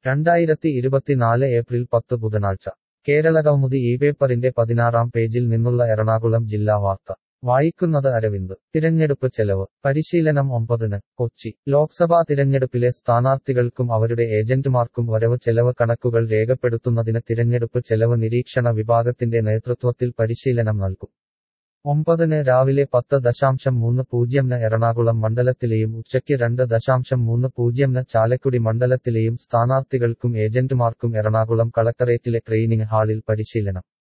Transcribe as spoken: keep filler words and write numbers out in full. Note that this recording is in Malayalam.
രണ്ടായിരത്തി ഇരുപത്തിനാല് ഏപ്രിൽ പത്ത് ബുധനാഴ്ച കേരളകൗമുദി ഈ പേപ്പറിന്റെ പതിനാറാം പേജിൽ നിന്നുള്ള എറണാകുളം ജില്ലാ വാർത്ത വായിക്കുന്നത് അരവിന്ദ് തിരഞ്ഞെടുപ്പ് ചെലവ് പരിശീലനം ഒമ്പതിന് കൊച്ചി ലോക്സഭാ തിരഞ്ഞെടുപ്പിലെ സ്ഥാനാർത്ഥികൾക്കും അവരുടെ ഏജന്റുമാർക്കും വരവ് ചെലവ് കണക്കുകൾ രേഖപ്പെടുത്തുന്നതിന് തിരഞ്ഞെടുപ്പ് ചെലവ് നിരീക്ഷണ വിഭാഗത്തിന്റെ നേതൃത്വത്തിൽ പരിശീലനം നൽകും ഒമ്പതിന് രാവിലെ പത്ത് ദശാംശം മൂന്ന് പൂജ്യംന് എറണാകുളം മണ്ഡലത്തിലെയും ഉച്ചയ്ക്ക് രണ്ട് ദശാംശം മൂന്ന് പൂജ്യംന് ചാലക്കുടി മണ്ഡലത്തിലെയും സ്ഥാനാർത്ഥികൾക്കും ഏജന്റുമാർക്കും എറണാകുളം കളക്ടറേറ്റിലെ ട്രെയിനിംഗ് ഹാളിൽ പരിശീലനം